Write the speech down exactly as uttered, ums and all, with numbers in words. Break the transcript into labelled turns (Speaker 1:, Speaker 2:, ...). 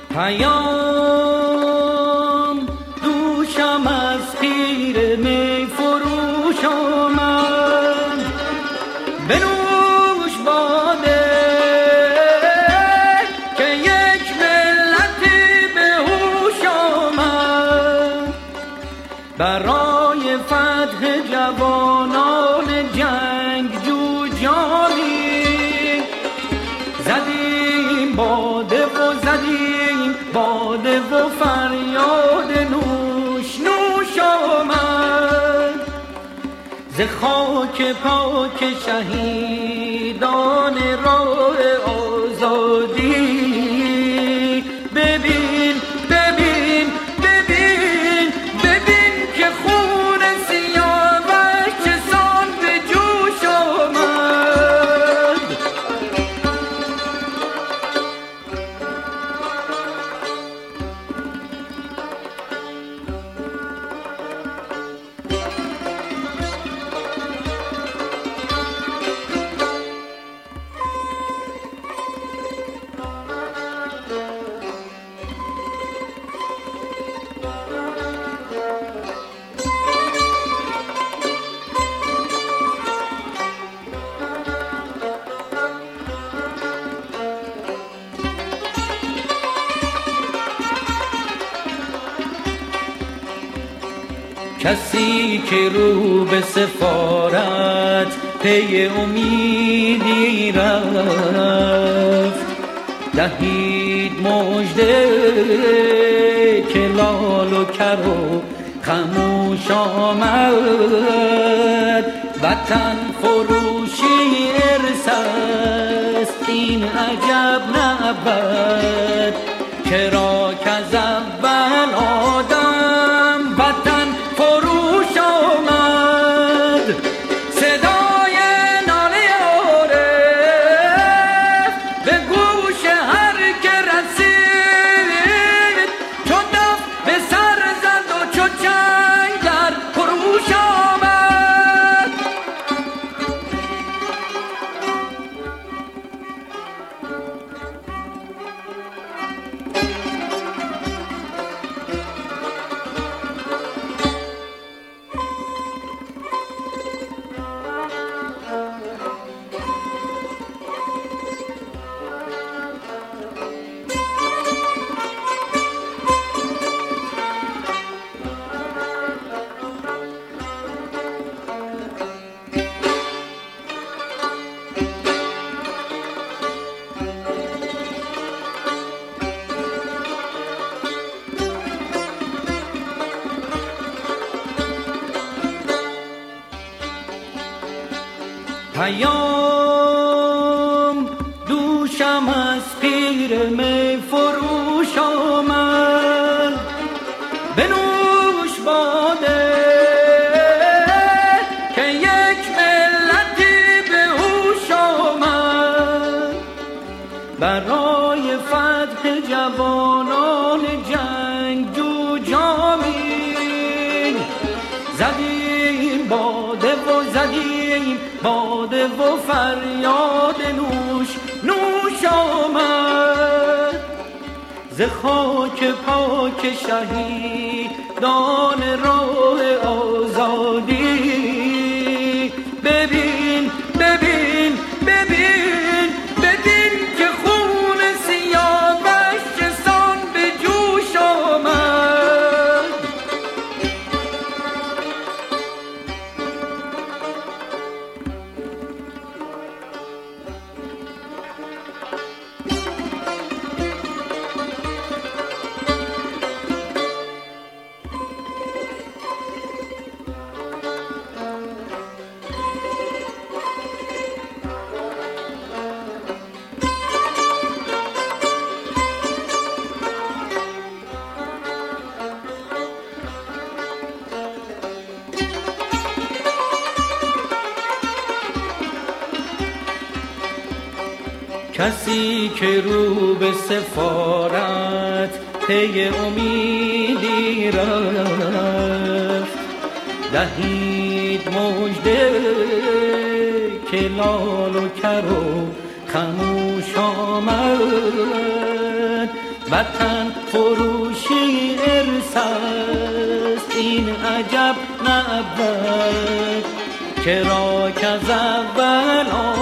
Speaker 1: پیام دوشم از پیر می فروش آمد، بنوش باده که یک ملتی به هوش آمد. برای فتح جوانان جنگجو جانی زدیم باده و زدیم باده و فریاد نوش نوش آمد. ز خاک پاک شهیدان راه آزادی ببین ببین ببین ببین که خون سیاوش چسان به جوش آمد. کسی که رو به سفارت پی امیدی رفت، دهید مژده که لال و کر و خموش آمد. وطن فروشی ارث است این عجب نبود، چرا که از اول آدم وطن فروش آمد. صدای ناله عارف به گوش هر که رسید، چو دف به سر زد و چو چنگ در خروش آمد. پیام دوشم از پیر می فروش آمد، بنوش باده که یک ملتی به هوش آمد. برای فتح جوانان جنگجو جامی زدیم باده و زدیم باده و فریاد نوش نوش آمد. ز خاک پاک شهیدان راه آزادی ببین ببین ببین ببین که خون سیاوش چسان به جوش آمد. کسی که رو به سفارت پی امیدی رفت، دهید مژده که لال و کر و خموش آمد. وطن فروشی ارثست، این عجب نبود چرا که از اول